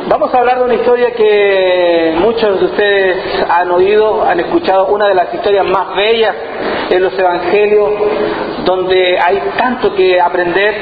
Vamos a hablar de una historia que muchos de ustedes han oído, han escuchado, una de las historias más bellas en los evangelios, donde hay tanto que aprender,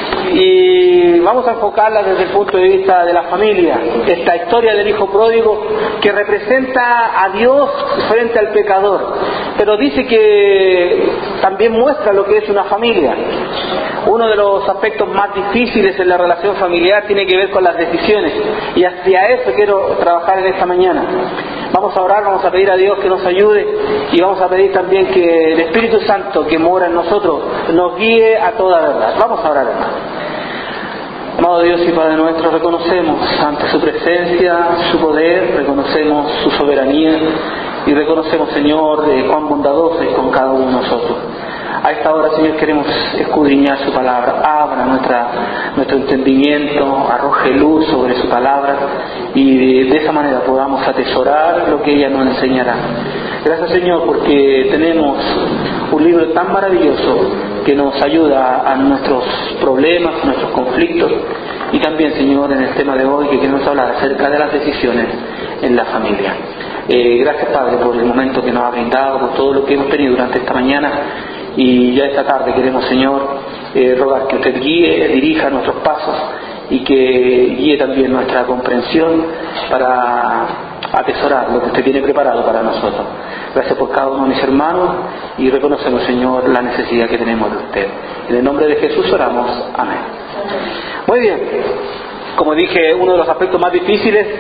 y vamos a enfocarla desde el punto de vista de la familia. Esta historia del hijo pródigo que representa a Dios frente al pecador, pero dice que también muestra lo que es una familia. Uno de los aspectos más difíciles en la relación familiar tiene que ver con las decisiones, y hacia eso quiero trabajar en esta mañana. Vamos a orar, vamos a pedir a Dios que nos ayude, y vamos a pedir también que el Espíritu Santo que mora en nosotros nos guíe a toda verdad. Vamos a orar, hermano. Amado Dios y Padre nuestro, reconocemos ante su presencia, su poder, reconocemos su soberanía, y reconocemos, Señor, cuán bondadoso es con cada uno de nosotros. A esta hora, Señor, queremos escudriñar su palabra. Abra nuestro entendimiento, arroje luz sobre su palabra, y de esa manera podamos atesorar lo que ella nos enseñará. Gracias, Señor, porque tenemos un libro tan maravilloso que nos ayuda a nuestros problemas, nuestros conflictos, y también, Señor, en el tema de hoy que queremos hablar acerca de las decisiones en la familia. Gracias, Padre, por el momento que nos ha brindado, por todo lo que hemos tenido durante esta mañana, y ya esta tarde queremos, Señor, rogar que usted guíe, dirija nuestros pasos, y que guíe también nuestra comprensión para atesorar lo que usted tiene preparado para nosotros. Gracias por cada uno de mis hermanos, y reconocemos, Señor, la necesidad que tenemos de usted. En el nombre de Jesús oramos. Amén. Muy bien. Como dije, uno de los aspectos más difíciles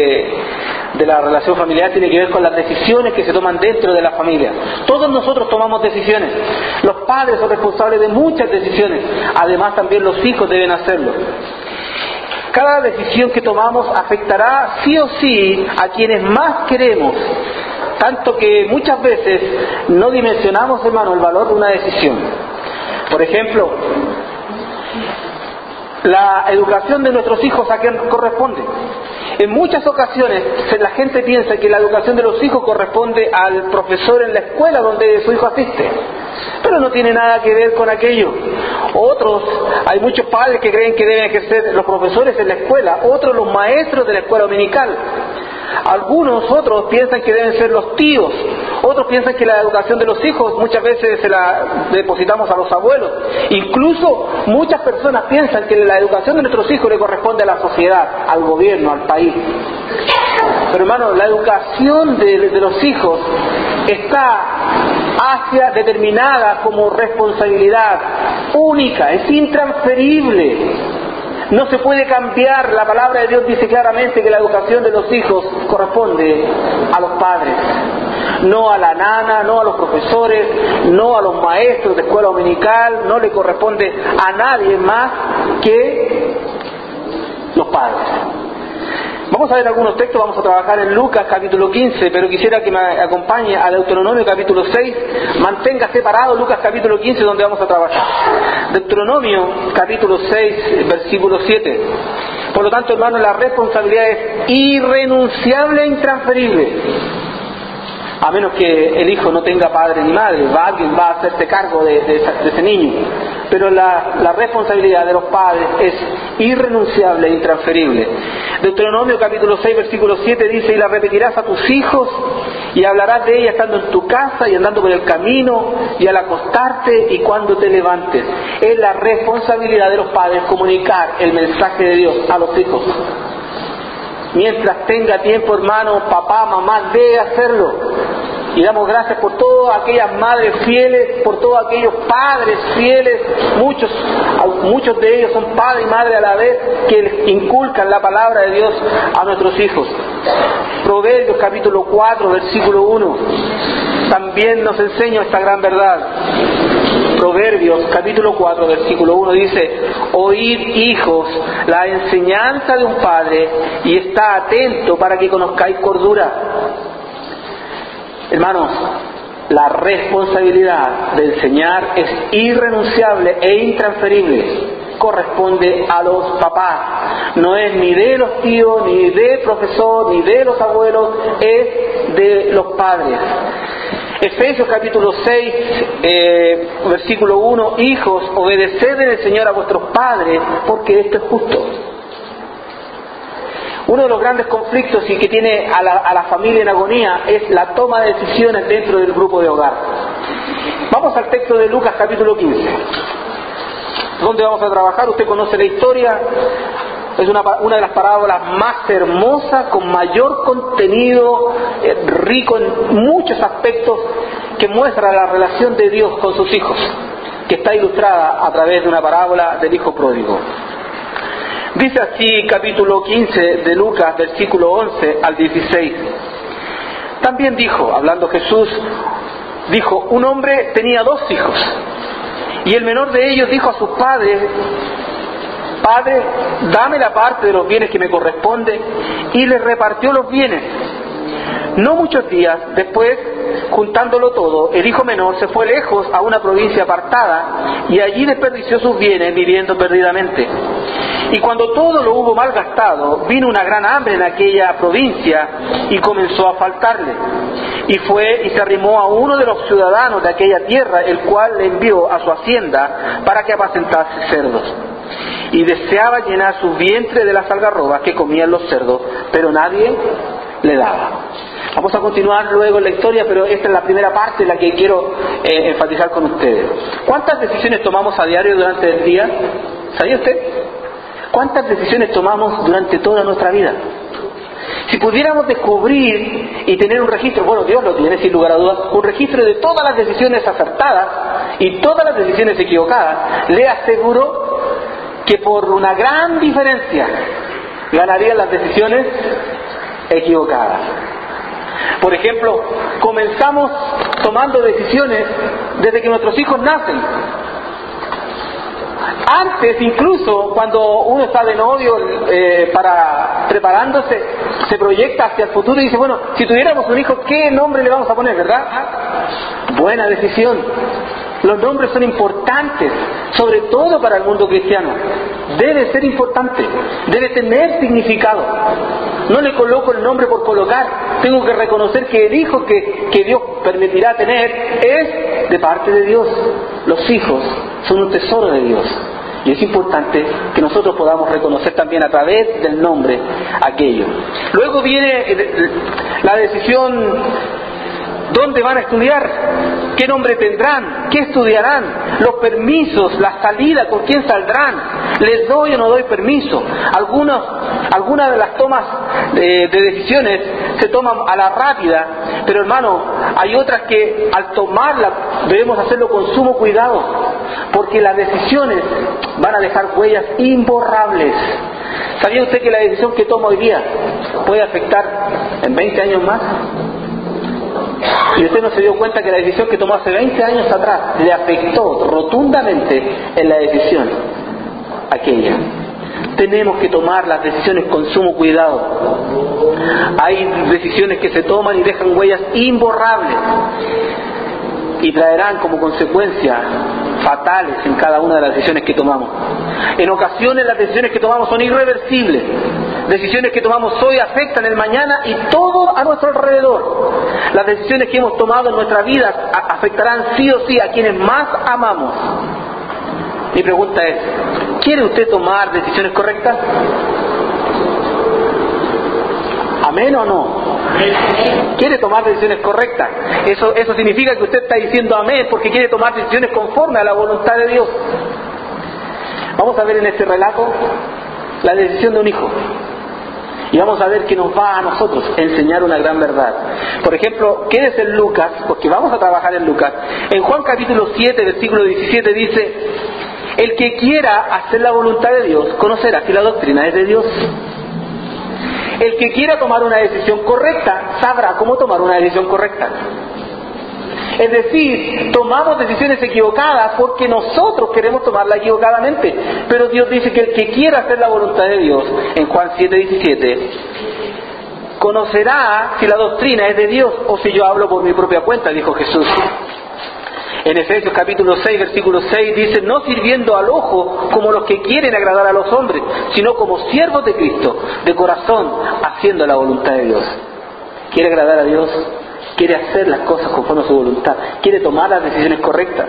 de la relación familiar tiene que ver con las decisiones que se toman dentro de la familia. Todos nosotros tomamos decisiones. Los padres son responsables de muchas decisiones. Además, también los hijos deben hacerlo. Cada decisión que tomamos afectará sí o sí a quienes más queremos, tanto que muchas veces no dimensionamos, hermano, el valor de una decisión. Por ejemplo, la educación de nuestros hijos, ¿a quién corresponde? En muchas ocasiones la gente piensa que la educación de los hijos corresponde al profesor en la escuela donde su hijo asiste, pero no tiene nada que ver con aquello. Hay muchos padres que creen que deben ejercer los profesores en la escuela, otros los maestros de la escuela dominical. Otros piensan que deben ser los tíos, otros piensan que la educación de los hijos muchas veces se la depositamos a los abuelos. Incluso muchas personas piensan que la educación de nuestros hijos le corresponde a la sociedad, al gobierno, al país. Pero, hermano, la educación de los hijos está determinada como responsabilidad única, es intransferible. No se puede cambiar. La palabra de Dios dice claramente que la educación de los hijos corresponde a los padres, no a la nana, no a los profesores, no a los maestros de escuela dominical, no le corresponde a nadie más que los padres. Vamos a ver algunos textos, vamos a trabajar en Lucas capítulo 15, pero quisiera que me acompañe a Deuteronomio capítulo 6, mantenga separado Lucas capítulo 15 donde vamos a trabajar. Deuteronomio capítulo 6, versículo 7. Por lo tanto, hermano, la responsabilidad es irrenunciable e intransferible. A menos que el hijo no tenga padre ni madre, alguien va a hacerse cargo de ese niño. Pero la responsabilidad de los padres es irrenunciable e intransferible. Deuteronomio capítulo 6, versículo 7 dice: y la repetirás a tus hijos, y hablarás de ella estando en tu casa y andando por el camino, y al acostarte y cuando te levantes. Es la responsabilidad de los padres comunicar el mensaje de Dios a los hijos. Mientras tenga tiempo, hermano, papá, mamá, debe hacerlo. Y damos gracias por todas aquellas madres fieles, por todos aquellos padres fieles. Muchos de ellos son padre y madre a la vez, que inculcan la palabra de Dios a nuestros hijos. Proverbios capítulo 4, versículo 1 también nos enseña esta gran verdad. Proverbios capítulo 4, versículo 1 dice: oíd, hijos, la enseñanza de un padre, y está atento para que conozcáis cordura. Hermanos, la responsabilidad de enseñar es irrenunciable e intransferible. Corresponde a los papás. No es ni de los tíos, ni del profesor, ni de los abuelos, es de los padres. Efesios capítulo 6, versículo 1: hijos, obedeced en el Señor a vuestros padres, porque esto es justo. Uno de los grandes conflictos y que tiene a la familia en agonía es la toma de decisiones dentro del grupo de hogar. Vamos al texto de Lucas capítulo 15. ¿Dónde vamos a trabajar? Usted conoce la historia. Es una de las parábolas más hermosas, con mayor contenido, rico en muchos aspectos, que muestra la relación de Dios con sus hijos, que está ilustrada a través de una parábola del hijo pródigo. Dice así capítulo 15 de Lucas, versículo 11 al 16. También dijo, hablando Jesús, dijo: un hombre tenía 2 hijos, y el menor de ellos dijo a sus padres: Padre, dame la parte de los bienes que me corresponde, y les repartió los bienes. No muchos días después, juntándolo todo, el hijo menor se fue lejos a una provincia apartada, y allí desperdició sus bienes viviendo perdidamente. Y cuando todo lo hubo malgastado, vino una gran hambre en aquella provincia y comenzó a faltarle. Y fue y se arrimó a uno de los ciudadanos de aquella tierra, el cual le envió a su hacienda para que apacentase cerdos. Y deseaba llenar su vientre de las algarrobas que comían los cerdos, pero nadie le daba. Vamos a continuar luego en la historia, pero esta es la primera parte en la que quiero enfatizar con ustedes. ¿Cuántas decisiones tomamos a diario durante el día? ¿Sabía usted? ¿Cuántas decisiones tomamos durante toda nuestra vida? Si pudiéramos descubrir y tener un registro, bueno, Dios lo tiene sin lugar a dudas, un registro de todas las decisiones acertadas y todas las decisiones equivocadas, le aseguro que por una gran diferencia ganarían las decisiones equivocadas. Por ejemplo, comenzamos tomando decisiones desde que nuestros hijos nacen. Antes, incluso, cuando uno está de novio preparándose, se proyecta hacia el futuro y dice: bueno, si tuviéramos un hijo, ¿qué nombre le vamos a poner, verdad? Buena decisión. Los nombres son importantes, sobre todo para el mundo cristiano. Debe ser importante, debe tener significado. No le coloco el nombre por colocar. Tengo que reconocer que el hijo que Dios permitirá tener es de parte de Dios. Los hijos son un tesoro de Dios. Y es importante que nosotros podamos reconocer también a través del nombre aquello. Luego viene la decisión: ¿dónde van a estudiar? ¿Qué nombre tendrán? ¿Qué estudiarán? Los permisos, la salida, ¿con quién saldrán? ¿Les doy o no doy permiso? Algunas de las tomas de decisiones se toman a la rápida, pero hermano, hay otras que al tomarlas debemos hacerlo con sumo cuidado, porque las decisiones van a dejar huellas imborrables. ¿Sabía usted que la decisión que toma hoy día puede afectar en 20 años más? Y usted no se dio cuenta que la decisión que tomó hace 20 años atrás le afectó rotundamente en la decisión aquella. Tenemos que tomar las decisiones con sumo cuidado. Hay decisiones que se toman y dejan huellas imborrables y traerán como consecuencia fatales en cada una de las decisiones que tomamos. En ocasiones las decisiones que tomamos son irreversibles. Decisiones que tomamos hoy afectan el mañana y todo a nuestro alrededor. Las decisiones que hemos tomado en nuestra vida afectarán sí o sí a quienes más amamos. Mi pregunta es: ¿quiere usted tomar decisiones correctas? ¿Amén o no? ¿Quiere tomar decisiones correctas? Eso significa que usted está diciendo amén porque quiere tomar decisiones conforme a la voluntad de Dios. Vamos a ver en este relato la decisión de un hijo. Y vamos a ver que nos va a nosotros enseñar una gran verdad. Por ejemplo, quédese en Lucas, porque vamos a trabajar en Lucas. En Juan capítulo 7, versículo 17 dice: el que quiera hacer la voluntad de Dios conocerá si la doctrina es de Dios. El que quiera tomar una decisión correcta sabrá cómo tomar una decisión correcta. Es decir, tomamos decisiones equivocadas porque nosotros queremos tomarla equivocadamente. Pero Dios dice que el que quiera hacer la voluntad de Dios, en Juan 7:17, conocerá si la doctrina es de Dios o si yo hablo por mi propia cuenta, dijo Jesús. En Efesios capítulo 6, versículo 6 dice: no sirviendo al ojo como los que quieren agradar a los hombres, sino como siervos de Cristo, de corazón, haciendo la voluntad de Dios. ¿Quiere agradar a Dios? ¿Quiere hacer las cosas conforme a su voluntad? ¿Quiere tomar las decisiones correctas?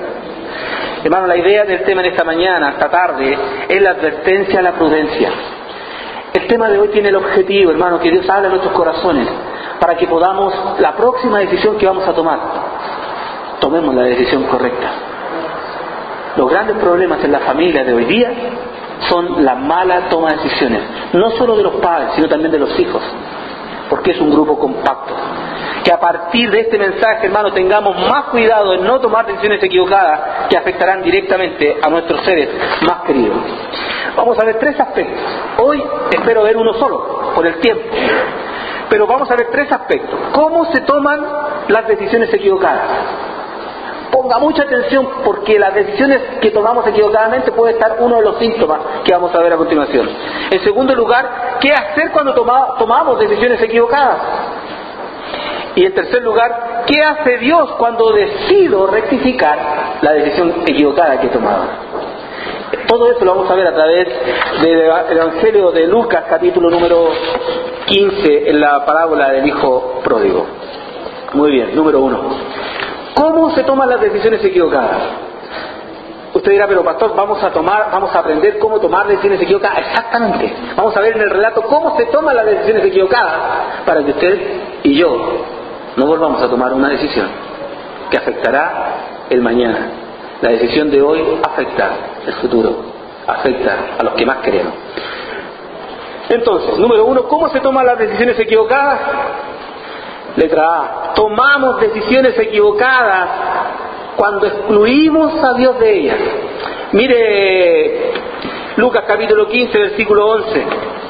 Hermano, la idea del tema de esta mañana, esta tarde, es la advertencia a la prudencia. El tema de hoy tiene el objetivo, hermano, que Dios hable a nuestros corazones para que podamos, la próxima decisión que vamos a tomar, tomemos la decisión correcta. Los grandes problemas en la familia de hoy día son la mala toma de decisiones, no solo de los padres, sino también de los hijos, porque es un grupo compacto. Que a partir de este mensaje, hermano, tengamos más cuidado en no tomar decisiones equivocadas que afectarán directamente a nuestros seres más queridos. Vamos a ver 3 aspectos. Hoy espero ver uno solo, por el tiempo. Pero vamos a ver 3 aspectos. ¿Cómo se toman las decisiones equivocadas? Ponga mucha atención, porque las decisiones que tomamos equivocadamente puede estar uno de los síntomas que vamos a ver a continuación. En segundo lugar, ¿qué hacer cuando tomamos decisiones equivocadas? Y en tercer lugar, ¿qué hace Dios cuando decido rectificar la decisión equivocada que he tomado? Todo eso lo vamos a ver a través del Evangelio de Lucas, capítulo número 15, en la parábola del Hijo Pródigo. Muy bien, número 1. ¿Cómo se toman las decisiones equivocadas? Usted dirá, pero pastor, vamos a aprender cómo tomar decisiones equivocadas. Exactamente. Vamos a ver en el relato cómo se toman las decisiones equivocadas para que usted y yo no volvamos a tomar una decisión que afectará el mañana. La decisión de hoy afecta el futuro, afecta a los que más queremos. Entonces, número 1, ¿cómo se toman las decisiones equivocadas? Letra A, tomamos decisiones equivocadas cuando excluimos a Dios de ellas. Mire Lucas capítulo 15, versículo 11.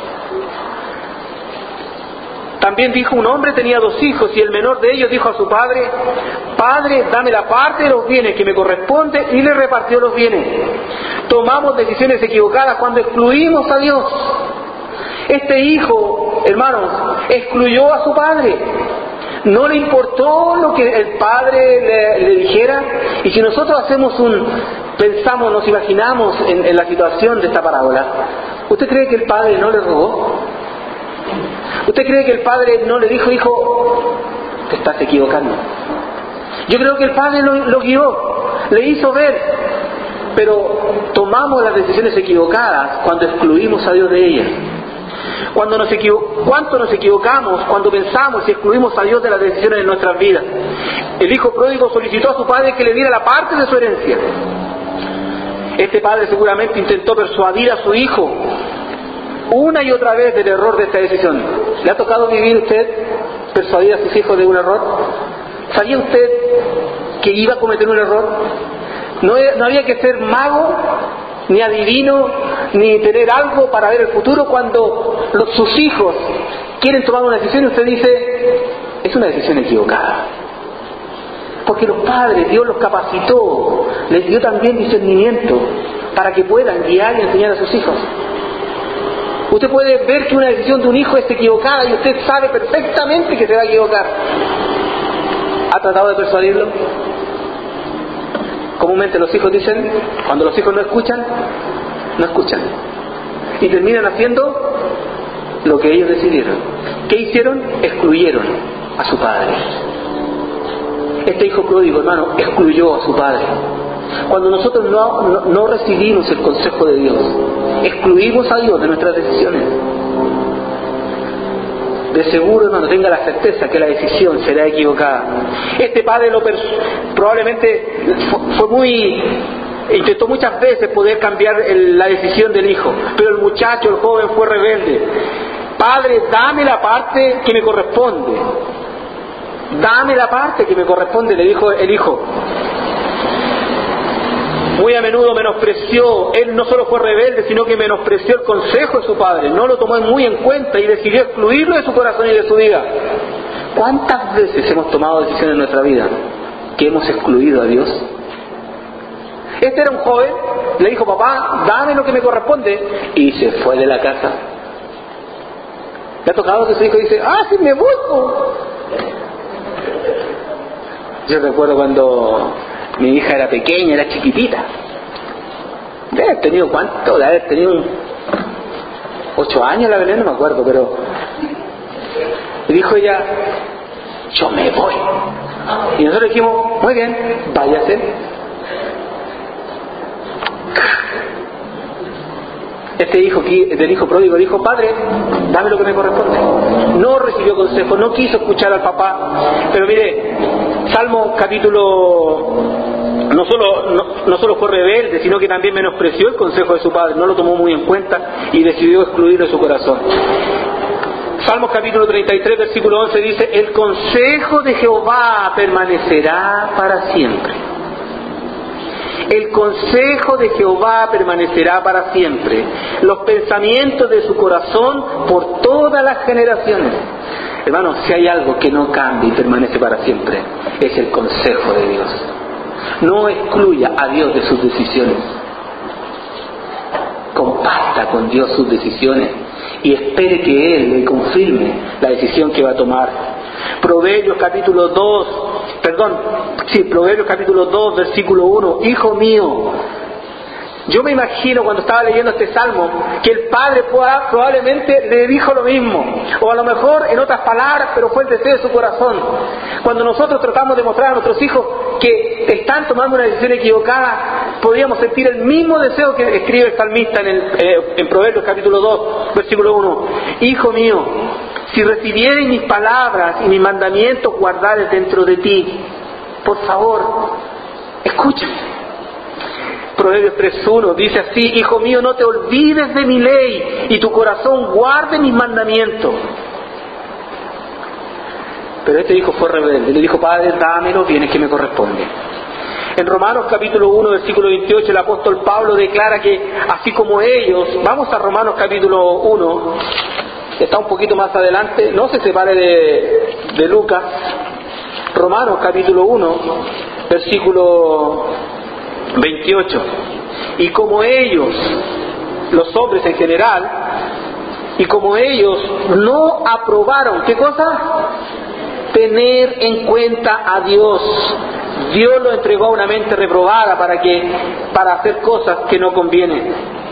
También dijo: un hombre tenía 2 hijos, y el menor de ellos dijo a su padre: Padre, dame la parte de los bienes que me corresponde, y le repartió los bienes. Tomamos decisiones equivocadas cuando excluimos a Dios. Este hijo, hermanos, excluyó a su padre. No le importó lo que el padre le dijera. Y si nosotros pensamos, nos imaginamos en la situación de esta parábola, ¿usted cree que el padre no le rogó? ¿Usted cree que el padre no le dijo: hijo, te estás equivocando? Yo creo que el padre lo guió, le hizo ver. Pero tomamos las decisiones equivocadas cuando excluimos a Dios de ellas. ¿Cuánto nos equivocamos cuando pensamos y excluimos a Dios de las decisiones de nuestras vidas? El hijo pródigo solicitó a su padre que le diera la parte de su herencia. Este padre seguramente intentó persuadir a su hijo una y otra vez del error de esta decisión. ¿Le ha tocado vivir usted persuadir a sus hijos de un error? ¿Sabía usted que iba a cometer un error? No había que ser mago, ni adivino, ni tener algo para ver el futuro. Cuando sus hijos quieren tomar una decisión, usted dice: es una decisión equivocada. Porque los padres, Dios los capacitó, les dio también discernimiento para que puedan guiar y enseñar a sus hijos. Usted puede ver que una decisión de un hijo es equivocada y usted sabe perfectamente que se va a equivocar. ¿Ha tratado de persuadirlo? Comúnmente los hijos dicen, cuando los hijos no escuchan, y terminan haciendo lo que ellos decidieron. ¿Qué hicieron? Excluyeron a su padre. Este hijo pródigo, hermano, excluyó a su padre. Cuando nosotros no recibimos el consejo de Dios, excluimos a Dios de nuestras decisiones. De seguro, hermano, tenga la certeza que la decisión será equivocada. Este padre probablemente intentó muchas veces poder cambiar la decisión del hijo, pero el muchacho, el joven, fue rebelde. Padre, dame la parte que me corresponde. Dame la parte que me corresponde, le dijo el hijo. Muy a menudo menospreció, él no solo fue rebelde, sino que menospreció el consejo de su padre, no lo tomó muy en cuenta y decidió excluirlo de su corazón y de su vida. ¿Cuántas veces hemos tomado decisiones en nuestra vida que hemos excluido a Dios? Este era un joven, le dijo: papá, dame lo que me corresponde, y se fue de la casa. ¿Le ha tocado que su hijo dice: sí, me voy? Yo recuerdo cuando mi hija era pequeña, era chiquitita. De haber tenido, ¿cuánto? De haber tenido 8 años, la verdad no me acuerdo, pero y dijo ella: yo me voy. Y nosotros dijimos: muy bien, váyase. este hijo del hijo pródigo dijo: Padre, dame lo que me corresponde. No recibió consejo, no quiso escuchar al papá. Pero mire, Salmo capítulo... No solo fue rebelde, sino que también menospreció el consejo de su padre, no lo tomó muy en cuenta y decidió excluirlo de su corazón. Salmos capítulo 33, versículo 11 dice: el consejo de Jehová permanecerá para siempre. El consejo de Jehová permanecerá para siempre. Los pensamientos de su corazón por todas las generaciones. Hermanos, si hay algo que no cambia y permanece para siempre, es el consejo de Dios. No excluya a Dios de sus decisiones. Comparta con Dios sus decisiones y espere que Él le confirme la decisión que va a tomar. Proverbios capítulo 2, versículo 1. Hijo mío, yo me imagino cuando estaba leyendo este salmo que el padre probablemente le dijo lo mismo, o a lo mejor en otras palabras, pero fue el deseo de su corazón. Cuando nosotros tratamos de mostrar a nuestros hijos que están tomando una decisión equivocada, podríamos sentir el mismo deseo que escribe el salmista en Proverbios capítulo 2, versículo 1. Hijo mío, si recibieres mis palabras y mis mandamientos guardares dentro de ti, por favor, escúchame. Proverbios 3.1 dice así: hijo mío, no te olvides de mi ley y tu corazón guarde mis mandamientos. Pero este hijo fue rebelde, le dijo: Padre, dame los bienes que me corresponden. En Romanos capítulo 1, versículo 28, el apóstol Pablo declara que así como ellos, vamos a Romanos capítulo 1, está un poquito más adelante, no se separe de Lucas. Romanos capítulo 1, versículo 28. Y como ellos, los hombres en general, y como ellos no aprobaron, ¿qué cosa? Tener en cuenta a Dios. Dios lo entregó a una mente reprobada para hacer cosas que no convienen.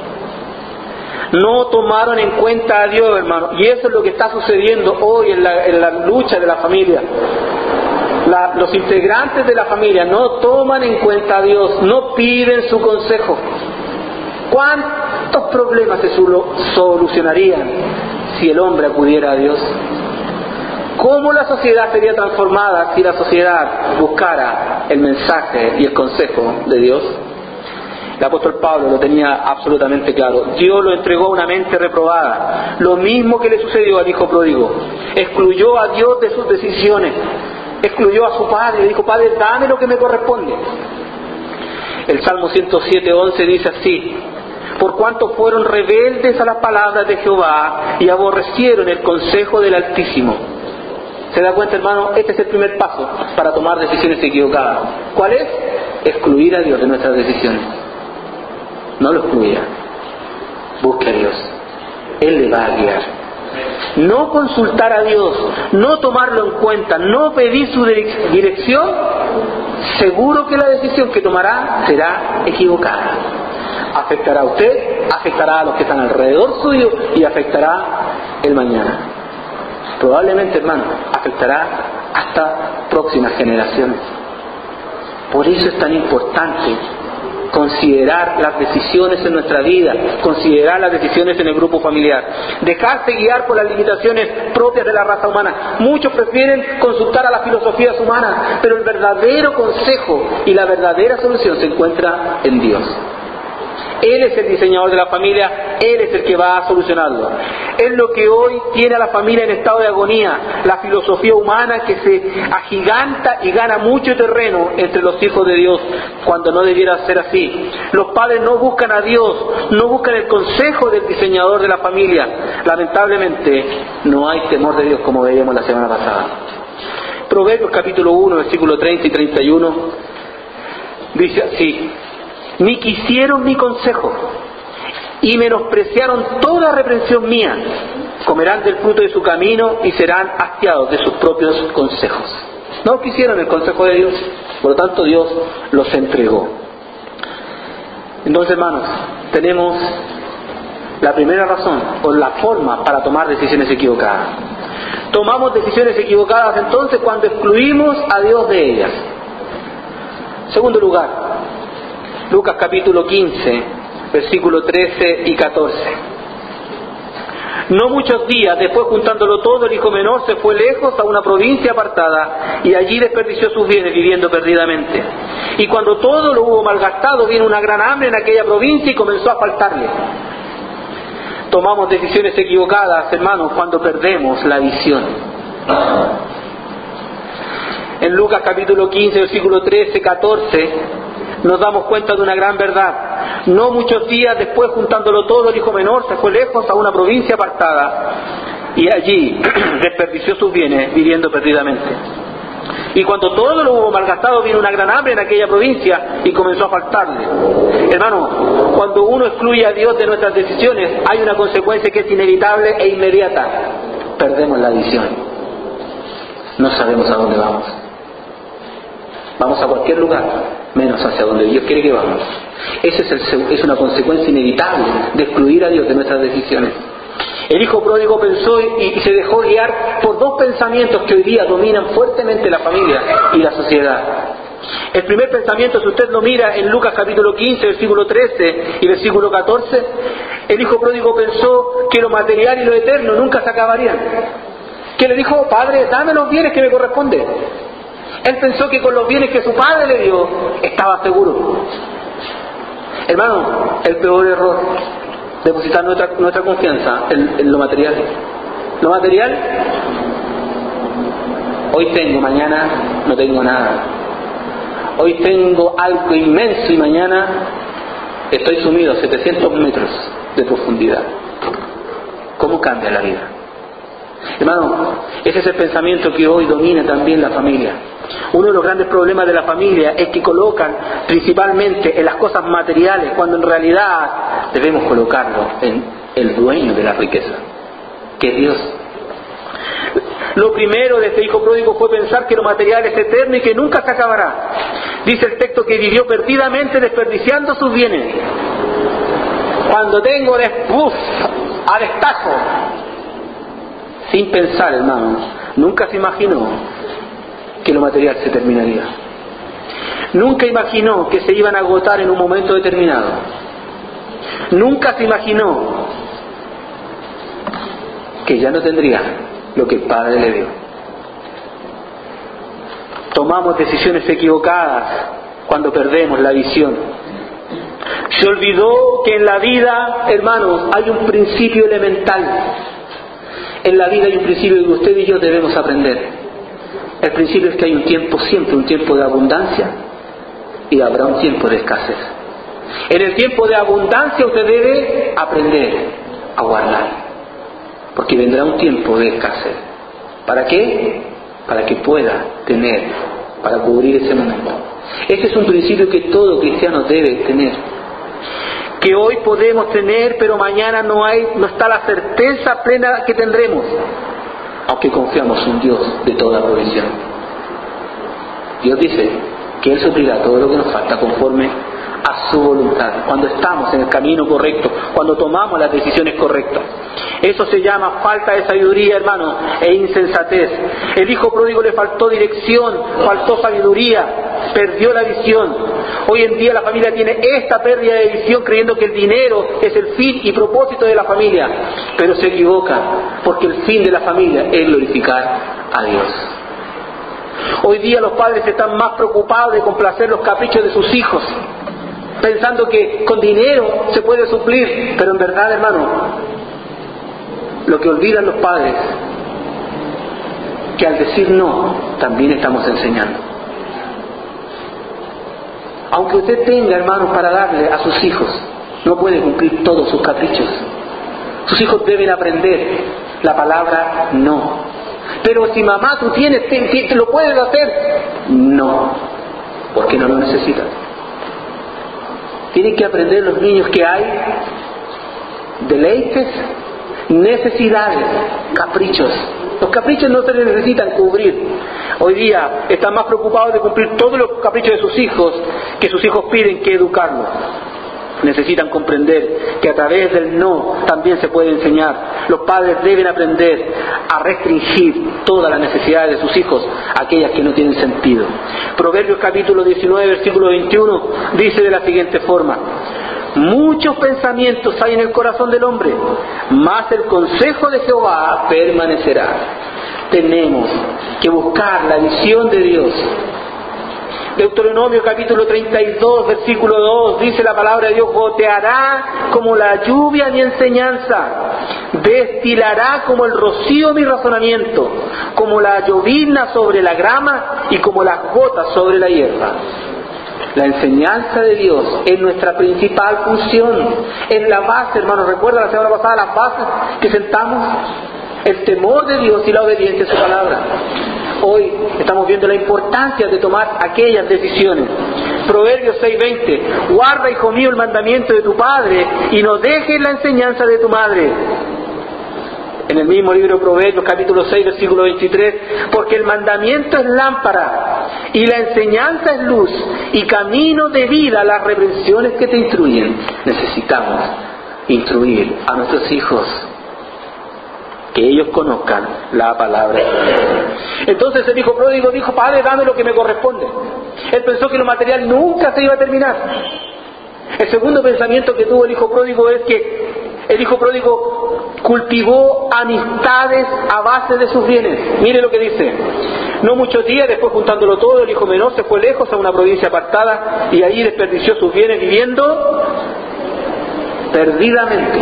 No tomaron en cuenta a Dios, hermano. Y eso es lo que está sucediendo hoy en la lucha de la familia. Los integrantes de la familia no toman en cuenta a Dios, no piden su consejo. ¿Cuántos problemas se solucionarían si el hombre acudiera a Dios? ¿Cómo la sociedad sería transformada si la sociedad buscara el mensaje y el consejo de Dios? El apóstol Pablo lo tenía absolutamente claro. Dios lo entregó a una mente reprobada. Lo mismo que le sucedió al hijo pródigo. Excluyó a Dios de sus decisiones. Excluyó a su padre y dijo: Padre, dame lo que me corresponde. El Salmo 107:11 dice así: por cuanto fueron rebeldes a las palabras de Jehová y aborrecieron el consejo del Altísimo. ¿Se da cuenta, hermano? Este es el primer paso para tomar decisiones equivocadas. ¿Cuál es? Excluir a Dios de nuestras decisiones. No lo excluya. Busque a Dios. Él le va a guiar. No consultar a Dios, no tomarlo en cuenta, no pedir su dirección, seguro que la decisión que tomará será equivocada. Afectará a usted, afectará a los que están alrededor suyo y afectará el mañana. Probablemente, hermano, afectará hasta próximas generaciones. Por eso es tan importante considerar las decisiones en nuestra vida, considerar las decisiones en el grupo familiar, dejarse guiar por las limitaciones propias de la raza humana. Muchos prefieren consultar a las filosofías humanas, pero el verdadero consejo y la verdadera solución se encuentra en Dios. Él es el diseñador de la familia, Él es el que va a solucionarlo. Es lo que hoy tiene a la familia en estado de agonía, la filosofía humana que se agiganta y gana mucho terreno entre los hijos de Dios, cuando no debiera ser así. Los padres no buscan a Dios, no buscan el consejo del diseñador de la familia. Lamentablemente, no hay temor de Dios como veíamos la semana pasada. Proverbios capítulo 1, versículo 30 y 31, dice así: ni quisieron mi consejo, y menospreciaron toda reprensión mía. Comerán del fruto de su camino y serán hastiados de sus propios consejos. No quisieron el consejo de Dios, por lo tanto Dios los entregó. Entonces, hermanos, tenemos la primera razón, o la forma para tomar decisiones equivocadas. Tomamos decisiones equivocadas entonces cuando excluimos a Dios de ellas. Segundo lugar, Lucas capítulo 15, versículos 13 y 14. No muchos días después, juntándolo todo, el hijo menor se fue lejos a una provincia apartada y allí desperdició sus bienes viviendo perdidamente. Y cuando todo lo hubo malgastado, vino una gran hambre en aquella provincia y comenzó a faltarle. Tomamos decisiones equivocadas, hermanos, cuando perdemos la visión. En Lucas capítulo 15, versículo 13, 14, nos damos cuenta de una gran verdad. No muchos días después, juntándolo todo, el hijo menor se fue lejos a una provincia apartada y allí desperdició sus bienes viviendo perdidamente. Y cuando todo lo hubo malgastado, vino una gran hambre en aquella provincia y comenzó a faltarle. Hermano, cuando uno excluye a Dios de nuestras decisiones, hay una consecuencia que es inevitable e inmediata. Perdemos la visión. No sabemos a dónde vamos. Vamos a cualquier lugar, menos hacia donde Dios quiere que vamos. Esa es una consecuencia inevitable de excluir a Dios de nuestras decisiones. El hijo pródigo pensó y se dejó guiar por dos pensamientos que hoy día dominan fuertemente la familia y la sociedad. El primer pensamiento, si usted lo mira en Lucas capítulo 15, versículo 13 y versículo 14, el hijo pródigo pensó que lo material y lo eterno nunca se acabarían. Que le dijo: Padre, dame los bienes que me corresponden. Él pensó que con los bienes que su padre le dio estaba seguro. Hermano, el peor error, depositar nuestra confianza en lo material. Lo material, hoy tengo, mañana no tengo nada. Hoy tengo algo inmenso y mañana estoy sumido a 700 metros de profundidad. ¿Cómo cambia la vida? Hermano, ese es el pensamiento que hoy domina también la familia. Uno de los grandes problemas de la familia es que colocan principalmente en las cosas materiales, cuando en realidad debemos colocarlo en el dueño de la riqueza, que es Dios. Lo primero de este hijo pródigo fue pensar que lo material es eterno y que nunca se acabará. Dice el texto que vivió perdidamente desperdiciando sus bienes. Cuando tengo a destajo, sin pensar, hermano, nunca se imaginó que lo material se terminaría. Nunca imaginó que se iban a agotar en un momento determinado. Nunca se imaginó que ya no tendría lo que el Padre le dio. Tomamos decisiones equivocadas cuando perdemos la visión. Se olvidó que en la vida, hermanos, hay un principio elemental. En la vida hay un principio que usted y yo debemos aprender. El principio es que hay un tiempo, siempre un tiempo de abundancia, y habrá un tiempo de escasez. En el tiempo de abundancia usted debe aprender a guardar, porque vendrá un tiempo de escasez. ¿Para qué? Para que pueda tener, para cubrir ese momento. Ese es un principio que todo cristiano debe tener. Que hoy podemos tener, pero mañana no está la certeza plena que tendremos, aunque confiamos en un Dios de toda provisión. Dios dice que Él suplirá todo lo que nos falta conforme a su voluntad, cuando estamos en el camino correcto, cuando tomamos las decisiones correctas. Eso se llama falta de sabiduría, hermano, e insensatez. El hijo pródigo le faltó dirección, faltó sabiduría, perdió la visión. Hoy en día la familia tiene esta pérdida de visión creyendo que el dinero es el fin y propósito de la familia, pero se equivoca, porque el fin de la familia es glorificar a Dios. Hoy día los padres están más preocupados de complacer los caprichos de sus hijos, pensando que con dinero se puede suplir, pero en verdad, hermano, lo que olvidan los padres, que al decir no, también estamos enseñando. Aunque usted tenga, hermanos, para darle a sus hijos, no puede cumplir todos sus caprichos. Sus hijos deben aprender la palabra no. Pero si mamá, tú tienes, ¿lo puedes hacer? No, porque no lo necesitan. Tienen que aprender los niños que hay deleites, necesidades, caprichos. Los caprichos no se les necesitan cubrir. Hoy día están más preocupados de cumplir todos los caprichos de sus hijos que sus hijos piden que educarlos. Necesitan comprender que a través del no también se puede enseñar. Los padres deben aprender a restringir todas las necesidades de sus hijos, aquellas que no tienen sentido. Proverbios capítulo 19, versículo 21 dice de la siguiente forma: Muchos pensamientos hay en el corazón del hombre, mas el consejo de Jehová permanecerá. Tenemos que buscar la visión de Dios. Deuteronomio capítulo 32, versículo 2, dice la palabra de Dios: goteará como la lluvia mi enseñanza, destilará como el rocío mi razonamiento, como la llovizna sobre la grama y como las gotas sobre la hierba. La enseñanza de Dios es nuestra principal función, es la base, hermanos. ¿Recuerda la semana pasada las bases que sentamos? El temor de Dios y la obediencia a su palabra. Hoy estamos viendo la importancia de tomar aquellas decisiones. Proverbios 6:20: guarda, hijo mío, el mandamiento de tu padre y no dejes la enseñanza de tu madre. En el mismo libro de Proverbios, capítulo 6, versículo 23, porque el mandamiento es lámpara y la enseñanza es luz y camino de vida las reprensiones que te instruyen. Necesitamos instruir a nuestros hijos, que ellos conozcan la palabra. Entonces el hijo pródigo dijo: padre, dame lo que me corresponde. Él pensó que lo material nunca se iba a terminar. El segundo pensamiento que tuvo el hijo pródigo es que el hijo pródigo cultivó amistades a base de sus bienes. Mire lo que dice: no muchos días después, juntándolo todo, el hijo menor se fue lejos a una provincia apartada y ahí desperdició sus bienes viviendo perdidamente.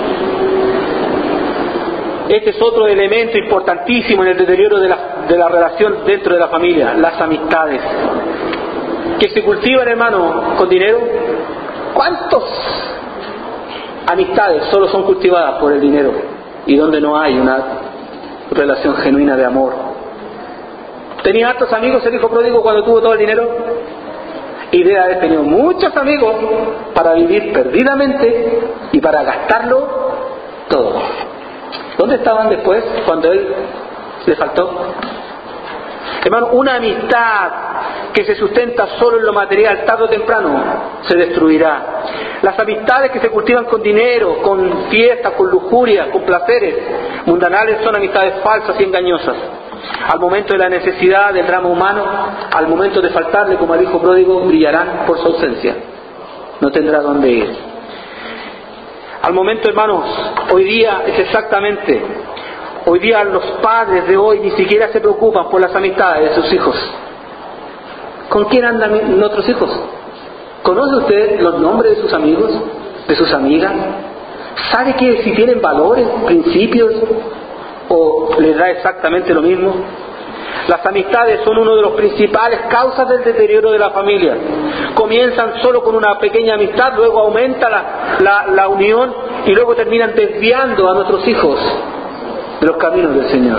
Este es otro elemento importantísimo en el deterioro de la relación dentro de la familia: las amistades. Que se cultivan, hermano, con dinero. ¿Cuántas amistades solo son cultivadas por el dinero y donde no hay una relación genuina de amor? ¿Tenía hartos amigos el hijo pródigo cuando tuvo todo el dinero? Y debe haber tenido muchos amigos para vivir perdidamente y para gastarlo todo. ¿Dónde estaban después cuando él le faltó? Hermano, una amistad que se sustenta solo en lo material, tarde o temprano se destruirá. Las amistades que se cultivan con dinero, con fiestas, con lujuria, con placeres mundanales, son amistades falsas y engañosas. Al momento de la necesidad, del drama humano, al momento de faltarle, como al hijo pródigo, brillarán por su ausencia. No tendrá dónde ir. Al momento, hermanos, hoy día es exactamente. Hoy día los padres de hoy ni siquiera se preocupan por las amistades de sus hijos. ¿Con quién andan nuestros hijos? ¿Conoce usted los nombres de sus amigos, de sus amigas? ¿Sabe que si tienen valores, principios, o les da exactamente lo mismo? Las amistades son uno de los principales causas del deterioro de la familia. Comienzan solo con una pequeña amistad, luego aumenta la unión y luego terminan desviando a nuestros hijos de los caminos del Señor.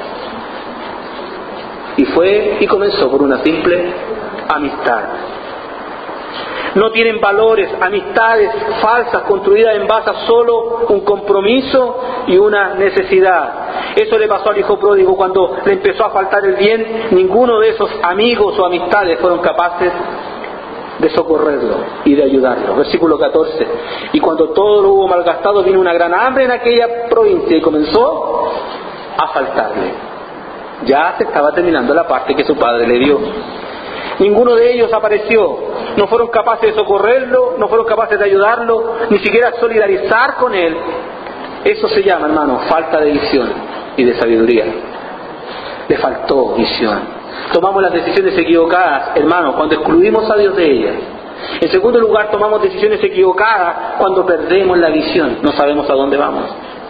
Y comenzó por una simple amistad. No tienen valores, amistades falsas construidas en base a solo un compromiso y una necesidad. Eso le pasó al hijo pródigo cuando le empezó a faltar el bien. Ninguno de esos amigos o amistades fueron capaces de socorrerlo y de ayudarlo. Versículo 14: y cuando todo lo hubo malgastado, vino una gran hambre en aquella provincia y comenzó a faltarle. Ya se estaba terminando la parte que su padre le dio. Ninguno de ellos apareció, no fueron capaces de socorrerlo, no fueron capaces de ayudarlo, ni siquiera solidarizar con él. Eso se llama, hermano, falta de visión y de sabiduría. Le faltó visión. Tomamos las decisiones equivocadas, hermano, cuando excluimos a Dios de ellas. En segundo lugar, tomamos decisiones equivocadas cuando perdemos la visión, no sabemos a dónde vamos.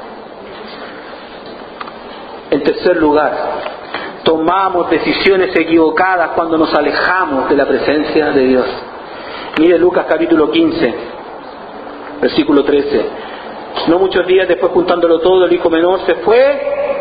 En tercer lugar, tomamos decisiones equivocadas cuando nos alejamos de la presencia de Dios. Mire Lucas capítulo 15, versículo 13. No muchos días después, juntándolo todo, el hijo menor se fue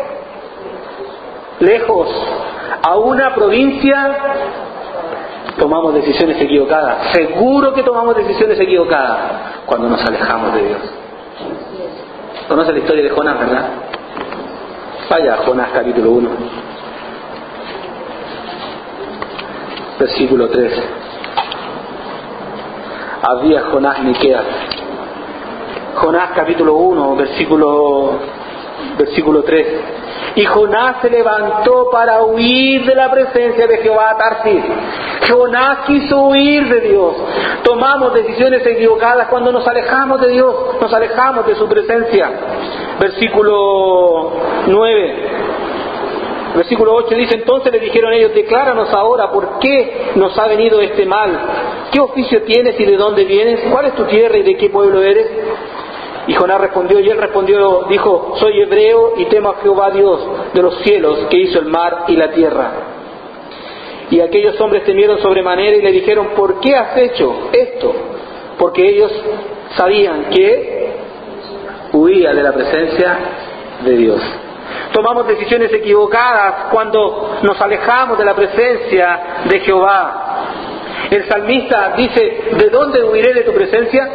lejos a una provincia. Tomamos decisiones equivocadas. Seguro que tomamos decisiones equivocadas cuando nos alejamos de Dios. ¿Conoce la historia de Jonás, verdad? Vaya a Jonás capítulo 1, versículo 3. Había Jonás Miqueas. Jonás capítulo 1, versículo Versículo 3. Y Jonás se levantó para huir de la presencia de Jehová a Tarsis. Jonás quiso huir de Dios. Tomamos decisiones equivocadas cuando nos alejamos de Dios, nos alejamos de su presencia. Versículo 9. Versículo 8 dice: entonces le dijeron ellos: decláranos ahora por qué nos ha venido este mal. ¿Qué oficio tienes y de dónde vienes? ¿Cuál es tu tierra y de qué pueblo eres? Y Jonás respondió, y él respondió, dijo: soy hebreo y temo a Jehová Dios de los cielos, que hizo el mar y la tierra. Y aquellos hombres temieron sobremanera y le dijeron: ¿por qué has hecho esto? Porque ellos sabían que huía de la presencia de Dios. Tomamos decisiones equivocadas cuando nos alejamos de la presencia de Jehová. El salmista dice: ¿de dónde huiré de tu presencia?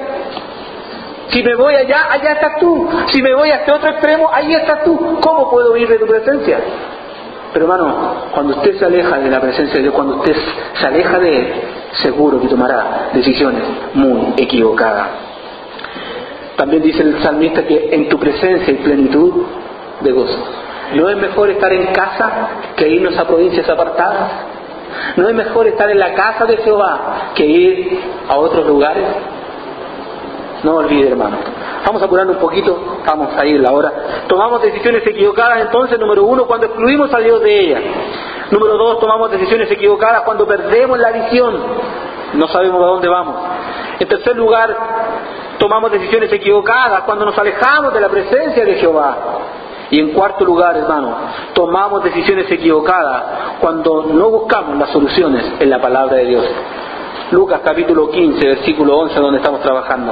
Si me voy allá, allá estás tú. Si me voy a este otro extremo, ahí estás tú. ¿Cómo puedo huir de tu presencia? Pero hermano, cuando usted se aleja de la presencia de Dios, cuando usted se aleja de Él, seguro que tomará decisiones muy equivocadas. También dice el salmista que en tu presencia hay plenitud de gozo. ¿No es mejor estar en casa que irnos a provincias apartadas? ¿No es mejor estar en la casa de Jehová que ir a otros lugares? No olvide, hermano. Vamos a apurarnos un poquito, vamos a ir ahora. Tomamos decisiones equivocadas entonces, número 1, cuando excluimos a Dios de ella. Número 2, tomamos decisiones equivocadas cuando perdemos la visión. No sabemos a dónde vamos. En tercer lugar, tomamos decisiones equivocadas cuando nos alejamos de la presencia de Jehová. Y en cuarto lugar, hermano, tomamos decisiones equivocadas cuando no buscamos las soluciones en la palabra de Dios. Lucas capítulo 15, versículo 11, donde estamos trabajando.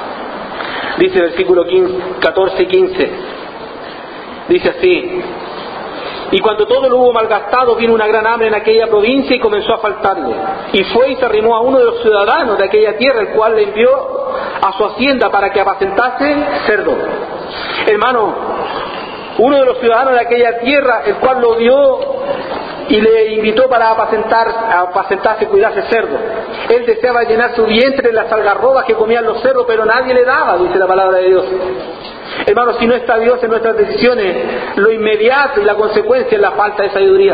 Dice versículo 14 y 15. Dice así: y cuando todo lo hubo malgastado, vino una gran hambre en aquella provincia y comenzó a faltarle. Y fue y se arrimó a uno de los ciudadanos de aquella tierra, el cual le envió a su hacienda para que apacentase cerdo. Hermano, uno de los ciudadanos de aquella tierra, el cual lo dio y le invitó para apacentarse y cuidarse cerdo. Él deseaba llenar su vientre de las algarrobas que comían los cerdos, pero nadie le daba, dice la palabra de Dios. Hermanos, si no está Dios en nuestras decisiones, lo inmediato y la consecuencia es la falta de sabiduría.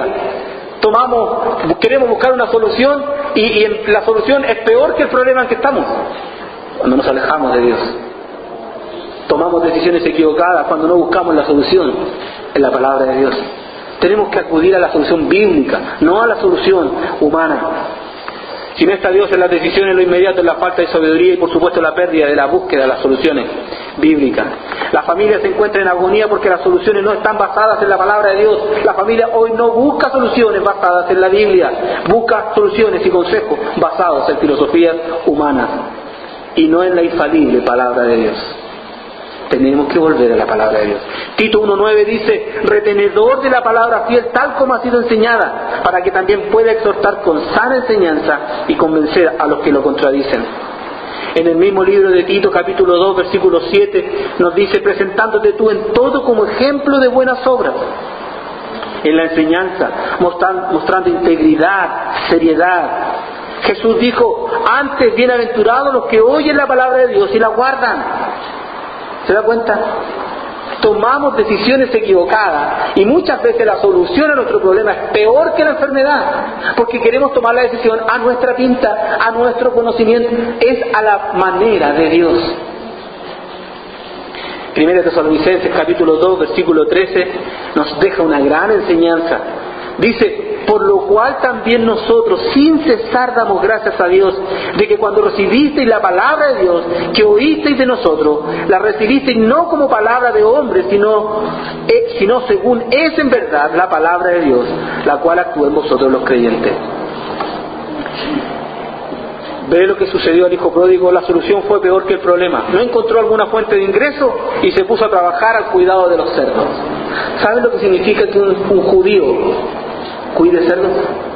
Queremos buscar una solución y la solución es peor que el problema en que estamos. Cuando nos alejamos de Dios, tomamos decisiones equivocadas cuando no buscamos la solución en la palabra de Dios. Tenemos que acudir a la solución bíblica, no a la solución humana. Si no está Dios en las decisiones, lo inmediato es la falta de sabiduría y por supuesto la pérdida de la búsqueda de las soluciones bíblicas. La familia se encuentra en agonía porque las soluciones no están basadas en la palabra de Dios. La familia hoy no busca soluciones basadas en la Biblia, busca soluciones y consejos basados en filosofías humanas y no en la infalible palabra de Dios. Tenemos que volver a la palabra de Dios. Tito 1:9 dice: retenedor de la palabra fiel tal como ha sido enseñada, para que también pueda exhortar con sana enseñanza y convencer a los que lo contradicen. En el mismo libro de Tito, capítulo 2, versículo 7, nos dice: presentándote tú en todo como ejemplo de buenas obras, en la enseñanza, mostrando integridad, seriedad. Jesús dijo: antes bienaventurados los que oyen la palabra de Dios y la guardan. ¿Se da cuenta? Tomamos decisiones equivocadas y muchas veces la solución a nuestro problema es peor que la enfermedad, porque queremos tomar la decisión a nuestra pinta, a nuestro conocimiento, es a la manera de Dios. 1 Tesalonicenses capítulo 2 versículo 13 nos deja una gran enseñanza. Dice: por lo cual también nosotros sin cesar damos gracias a Dios de que cuando recibisteis la palabra de Dios que oísteis de nosotros, la recibisteis no como palabra de hombre, sino según es en verdad la palabra de Dios, la cual actúa en vosotros los creyentes. Ve lo que sucedió al hijo pródigo. La solución fue peor que el problema. No encontró alguna fuente de ingreso y se puso a trabajar al cuidado de los cerdos. ¿Saben lo que significa que un judío cuide cerdos?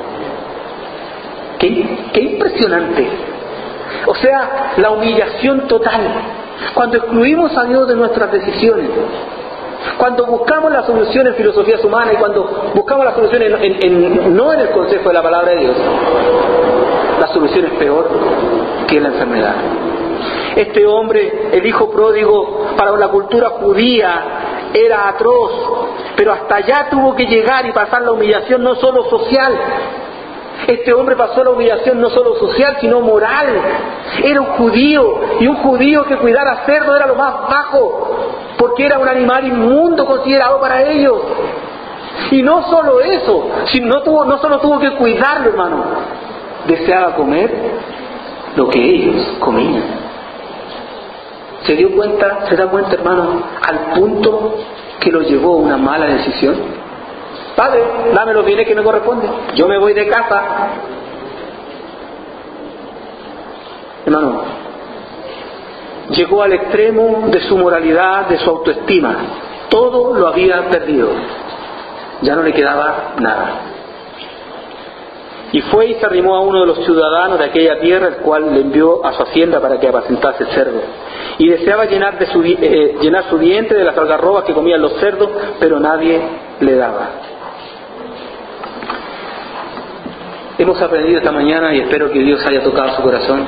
¡Qué impresionante! O sea, la humillación total. Cuando excluimos a Dios de nuestras decisiones, cuando buscamos la solución en filosofías humanas y cuando buscamos la solución no en el consejo de la palabra de Dios, la solución es peor que la enfermedad. Este hombre, el hijo pródigo, para la cultura judía, era atroz, pero hasta allá tuvo que llegar y pasar la humillación no solo social. Este hombre pasó la humillación no solo social, sino moral. Era un judío, y un judío que cuidara cerdo era lo más bajo, porque era un animal inmundo considerado para ellos. Y no solo eso, no solo tuvo que cuidarlo, hermano, deseaba comer lo que ellos comían. ¿Se da cuenta, hermano, al punto que lo llevó a una mala decisión? Padre, dame los bienes que me corresponden, yo me voy de casa. Hermano, llegó al extremo de su moralidad, de su autoestima. Todo lo había perdido, ya no le quedaba nada. Y fue y se arrimó a uno de los ciudadanos de aquella tierra, el cual le envió a su hacienda para que apacentase cerdos. Y deseaba llenar su vientre de las algarrobas que comían los cerdos, pero nadie le daba. Hemos aprendido esta mañana, y espero que Dios haya tocado su corazón,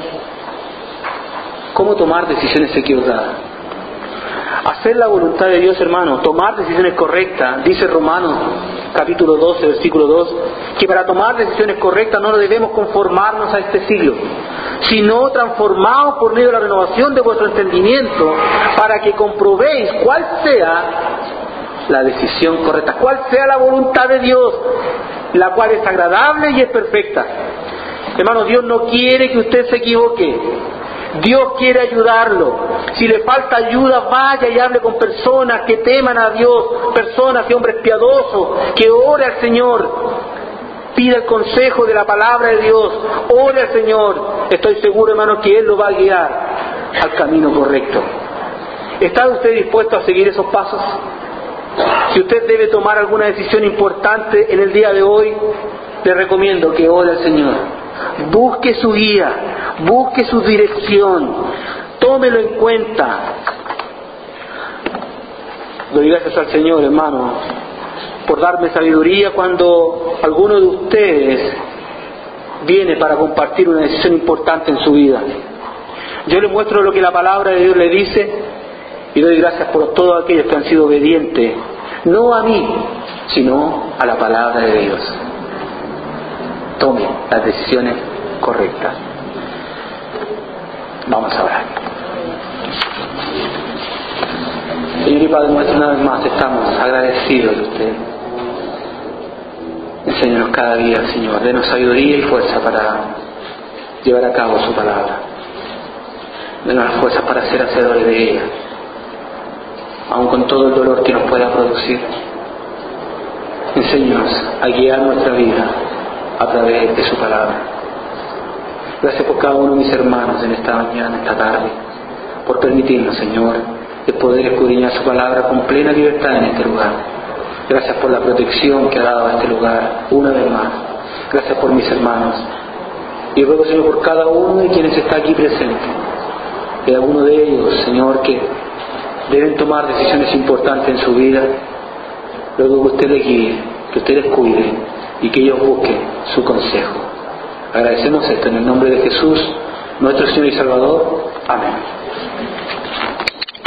cómo tomar decisiones equivocadas. Hacer la voluntad de Dios, hermano, tomar decisiones correctas. Dice Romanos capítulo 12, versículo 2, que para tomar decisiones correctas no debemos conformarnos a este siglo, sino transformados por medio de la renovación de vuestro entendimiento, para que comprobéis cuál sea la decisión correcta, cuál sea la voluntad de Dios, la cual es agradable y es perfecta. Hermano, Dios no quiere que usted se equivoque. Dios quiere ayudarlo. Si le falta ayuda, vaya y hable con personas que teman a Dios, personas y hombres piadosos, que ore al Señor, pida el consejo de la palabra de Dios, ore al Señor. Estoy seguro, hermano, que Él lo va a guiar al camino correcto. ¿Está usted dispuesto a seguir esos pasos? Si usted debe tomar alguna decisión importante en el día de hoy, le recomiendo que ore al Señor. Busque su guía, busque su dirección, tómelo en cuenta. Doy gracias al Señor, hermano, por darme sabiduría cuando alguno de ustedes viene para compartir una decisión importante en su vida. Yo le muestro lo que la palabra de Dios le dice y doy gracias por todos aquellos que han sido obedientes, no a mí, sino a la palabra de Dios. Tome las decisiones correctas. Vamos a orar. Señor y Padre nuestro, una vez más estamos agradecidos de usted. Enséñanos cada día, Señor, denos sabiduría y fuerza para llevar a cabo su palabra. Denos las fuerzas para ser hacedores de ella, aun con todo el dolor que nos pueda producir. Enséñanos a guiar nuestra vida a través de su palabra. Gracias por cada uno de mis hermanos en esta mañana, esta tarde, por permitirnos, Señor, de poder escudriñar su palabra con plena libertad en este lugar. Gracias por la protección que ha dado a este lugar una vez más. Gracias por mis hermanos. Y ruego, Señor, por cada uno de quienes está aquí presente, de alguno de ellos, Señor, que deben tomar decisiones importantes en su vida. Ruego que usted les guíe, que usted les cuide y que ellos busquen su consejo. Agradecemos esto en el nombre de Jesús, nuestro Señor y Salvador. Amén.